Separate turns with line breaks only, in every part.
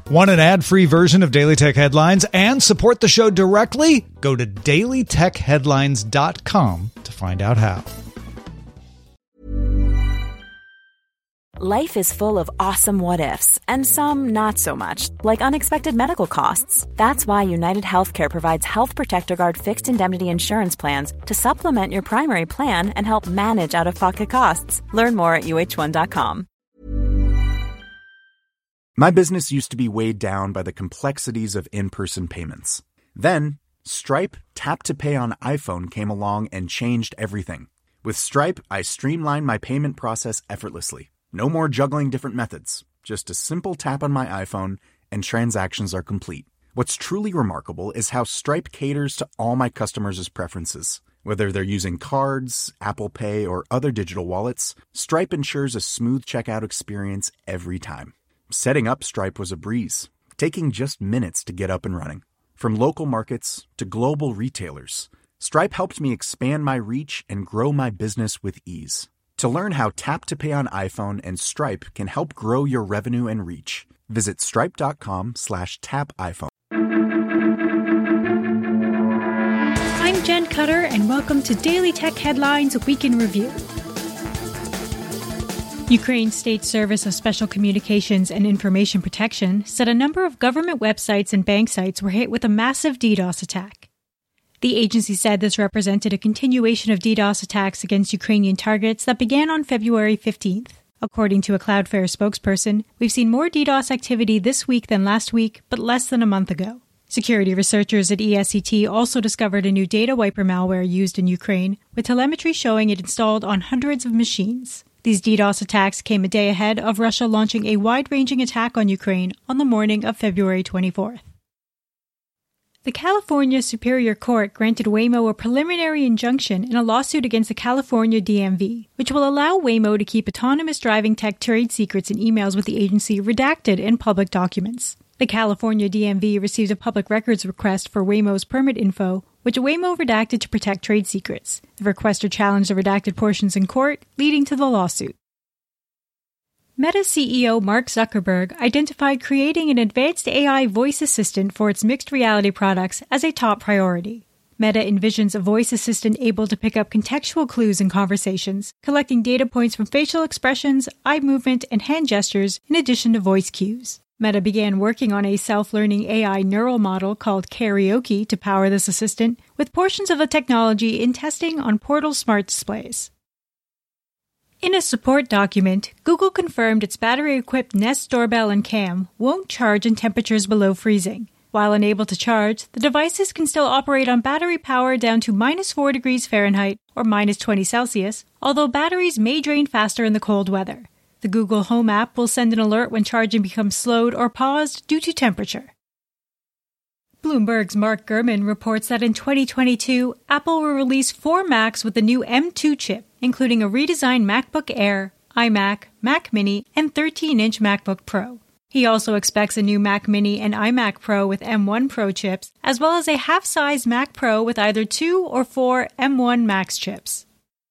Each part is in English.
Want an ad-free version of Daily Tech Headlines and support the show directly? Go to dailytechheadlines.com to find out how.
Life is full of awesome what-ifs, and some not so much, like unexpected medical costs. That's why United Healthcare provides Health Protector Guard fixed indemnity insurance plans to supplement your primary plan and help manage out-of-pocket costs. Learn more at uh1.com.
My business used to be weighed down by the complexities of in-person payments. Then, Stripe Tap to Pay on iPhone came along and changed everything. With Stripe, I streamlined my payment process effortlessly. No more juggling different methods. Just a simple tap on my iPhone and transactions are complete. What's truly remarkable is how Stripe caters to all my customers' preferences. Whether they're using cards, Apple Pay, or other digital wallets, Stripe ensures a smooth checkout experience every time. Setting up Stripe was a breeze, taking just minutes to get up and running. From local markets to global retailers, Stripe helped me expand my reach and grow my business with ease. To learn how Tap to Pay on iPhone and Stripe can help grow your revenue and reach, visit stripe.com/tapiphone.
I'm Jen Cutter, and welcome to Daily Tech Headlines Week in Review. Ukraine's State Service of Special Communications and Information Protection said a number of government websites and bank sites were hit with a massive DDoS attack. The agency said this represented a continuation of DDoS attacks against Ukrainian targets that began on February 15th. According to a Cloudflare spokesperson, we've seen more DDoS activity this week than last week, but less than a month ago. Security researchers at ESET also discovered a new data wiper malware used in Ukraine, with telemetry showing it installed on hundreds of machines. These DDoS attacks came a day ahead of Russia launching a wide-ranging attack on Ukraine on the morning of February 24th. The California Superior Court granted Waymo a preliminary injunction in a lawsuit against the California DMV, which will allow Waymo to keep autonomous driving tech trade secrets and emails with the agency redacted in public documents. The California DMV received a public records request for Waymo's permit info, which Waymo redacted to protect trade secrets. The requester challenged the redacted portions in court, leading to the lawsuit. Meta CEO Mark Zuckerberg identified creating an advanced AI voice assistant for its mixed reality products as a top priority. Meta envisions a voice assistant able to pick up contextual clues in conversations, collecting data points from facial expressions, eye movement, and hand gestures, in addition to voice cues. Meta began working on a self-learning AI neural model called Karaoke to power this assistant, with portions of the technology in testing on Portal smart displays. In a support document, Google confirmed its battery-equipped Nest Doorbell and Cam won't charge in temperatures below freezing. While unable to charge, the devices can still operate on battery power down to -4 degrees Fahrenheit or -20 Celsius, although batteries may drain faster in the cold weather. The Google Home app will send an alert when charging becomes slowed or paused due to temperature. Bloomberg's Mark Gurman reports that in 2022, Apple will release 4 Macs with the new M2 chip, including a redesigned MacBook Air, iMac, Mac Mini, and 13-inch MacBook Pro. He also expects a new Mac Mini and iMac Pro with M1 Pro chips, as well as a half-size Mac Pro with either 2 or 4 M1 Max chips.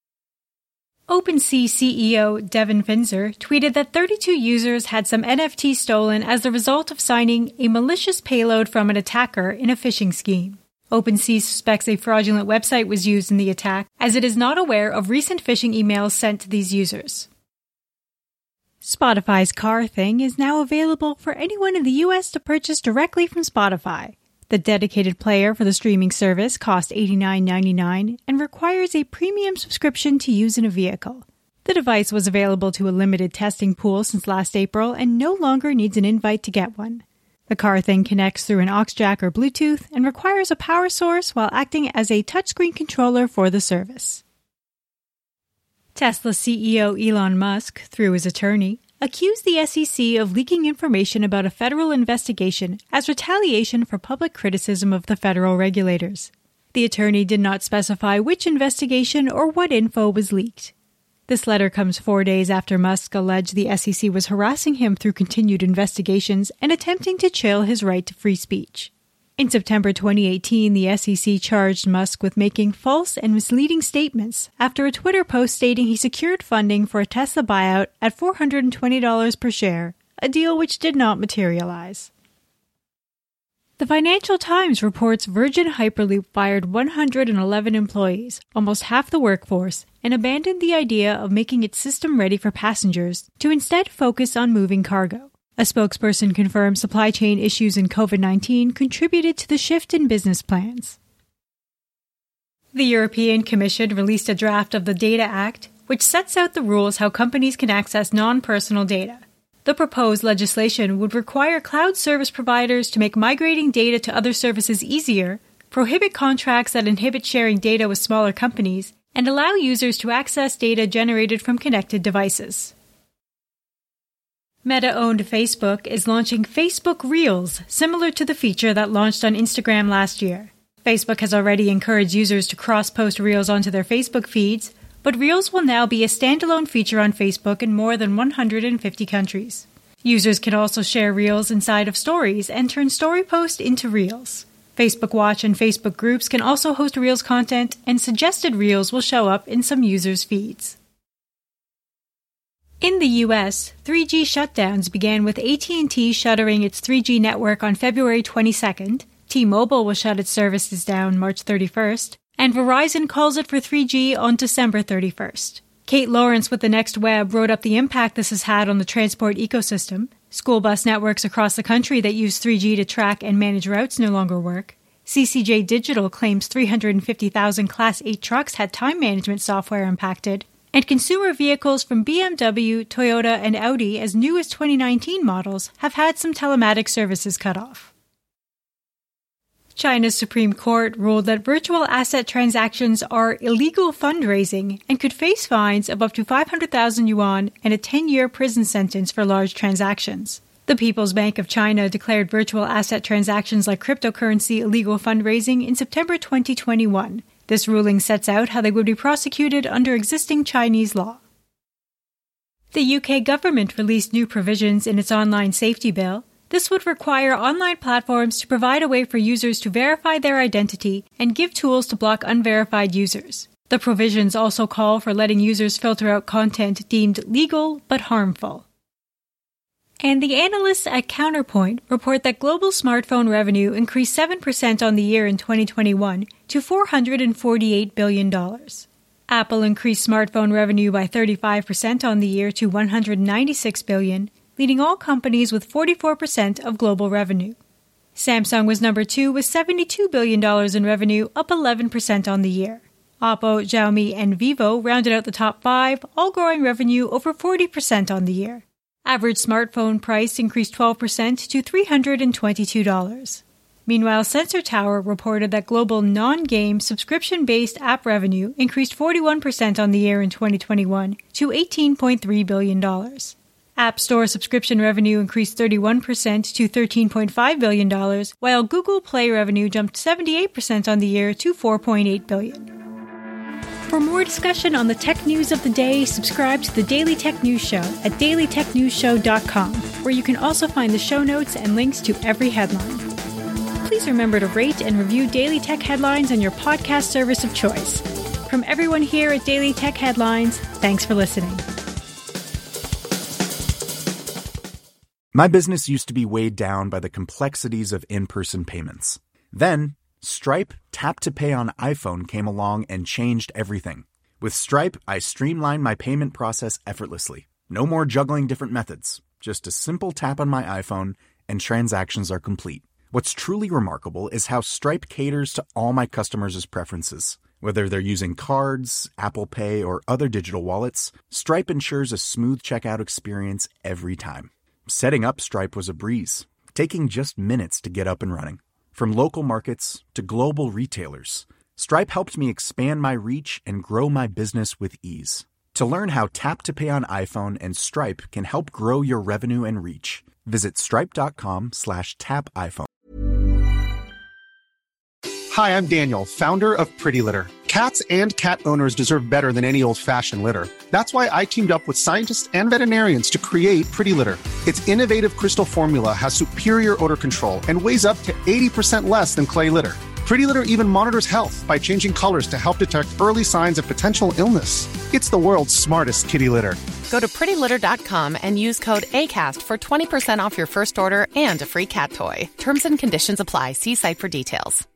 OpenSea CEO Devin Finzer tweeted that 32 users had some NFT stolen as the result of signing a malicious payload from an attacker in a phishing scheme. OpenSea suspects a fraudulent website was used in the attack, as it is not aware of recent phishing emails sent to these users. Spotify's Car Thing is now available for anyone in the U.S. to purchase directly from Spotify. The dedicated player for the streaming service costs $89.99 and requires a premium subscription to use in a vehicle. The device was available to a limited testing pool since last April and no longer needs an invite to get one. The Car Thing connects through an aux jack or Bluetooth and requires a power source while acting as a touchscreen controller for the service. Tesla CEO Elon Musk, through his attorney, accused the SEC of leaking information about a federal investigation as retaliation for public criticism of the federal regulators. The attorney did not specify which investigation or what info was leaked. This letter comes 4 days after Musk alleged the SEC was harassing him through continued investigations and attempting to chill his right to free speech. In September 2018, the SEC charged Musk with making false and misleading statements after a Twitter post stating he secured funding for a Tesla buyout at $420 per share, a deal which did not materialize. The Financial Times reports Virgin Hyperloop fired 111 employees, almost half the workforce, and abandoned the idea of making its system ready for passengers to instead focus on moving cargo. A spokesperson confirmed supply chain issues in COVID-19 contributed to the shift in business plans. The European Commission released a draft of the Data Act, which sets out the rules how companies can access non-personal data. The proposed legislation would require cloud service providers to make migrating data to other services easier, prohibit contracts that inhibit sharing data with smaller companies, and allow users to access data generated from connected devices. Meta-owned Facebook is launching Facebook Reels, similar to the feature that launched on Instagram last year. Facebook has already encouraged users to cross-post Reels onto their Facebook feeds, but Reels will now be a standalone feature on Facebook in more than 150 countries. Users can also share Reels inside of Stories and turn story posts into Reels. Facebook Watch and Facebook Groups can also host Reels content, and suggested Reels will show up in some users' feeds. In the U.S., 3G shutdowns began with AT&T shuttering its 3G network on February 22nd, T-Mobile will shut its services down March 31st, and Verizon calls it for 3G on December 31st. Kate Lawrence with The Next Web wrote up the impact this has had on the transport ecosystem. School bus networks across the country that use 3G to track and manage routes no longer work. CCJ Digital claims 350,000 Class 8 trucks had time management software impacted. And consumer vehicles from BMW, Toyota, and Audi as new as 2019 models have had some telematics services cut off. China's Supreme Court ruled that virtual asset transactions are illegal fundraising and could face fines of up to 500,000 yuan and a 10-year prison sentence for large transactions. The People's Bank of China declared virtual asset transactions like cryptocurrency illegal fundraising in September 2021. This ruling sets out how they would be prosecuted under existing Chinese law. The UK government released new provisions in its online safety bill. This would require online platforms to provide a way for users to verify their identity and give tools to block unverified users. The provisions also call for letting users filter out content deemed legal but harmful. And the analysts at Counterpoint report that global smartphone revenue increased 7% on the year in 2021 to $448 billion. Apple increased smartphone revenue by 35% on the year to $196 billion, leading all companies with 44% of global revenue. Samsung was number 2 with $72 billion in revenue, up 11% on the year. Oppo, Xiaomi, and Vivo rounded out the top 5, all growing revenue over 40% on the year. Average smartphone price increased 12% to $322. Meanwhile, Sensor Tower reported that global non-game subscription-based app revenue increased 41% on the year in 2021 to $18.3 billion. App Store subscription revenue increased 31% to $13.5 billion, while Google Play revenue jumped 78% on the year to $4.8 billion. For more discussion on the tech news of the day, subscribe to the Daily Tech News Show at dailytechnewsshow.com, where you can also find the show notes and links to every headline. Please remember to rate and review Daily Tech Headlines on your podcast service of choice. From everyone here at Daily Tech Headlines, thanks for listening.
My business used to be weighed down by the complexities of in-person payments. Then, Stripe Tap to Pay on iPhone came along and changed everything. With Stripe, I streamlined my payment process effortlessly. No more juggling different methods. Just a simple tap on my iPhone and transactions are complete. What's truly remarkable is how Stripe caters to all my customers' preferences. Whether they're using cards, Apple Pay, or other digital wallets, Stripe ensures a smooth checkout experience every time. Setting up Stripe was a breeze, taking just minutes to get up and running. From local markets to global retailers, Stripe helped me expand my reach and grow my business with ease. To learn how Tap to Pay on iPhone and Stripe can help grow your revenue and reach, visit stripe.com/tapiphone.
Hi, I'm Daniel, founder of Pretty Litter. Cats and cat owners deserve better than any old-fashioned litter. That's why I teamed up with scientists and veterinarians to create Pretty Litter. Its innovative crystal formula has superior odor control and weighs up to 80% less than clay litter. Pretty Litter even monitors health by changing colors to help detect early signs of potential illness. It's the world's smartest kitty litter.
Go to prettylitter.com and use code ACAST for 20% off your first order and a free cat toy. Terms and conditions apply. See site for details.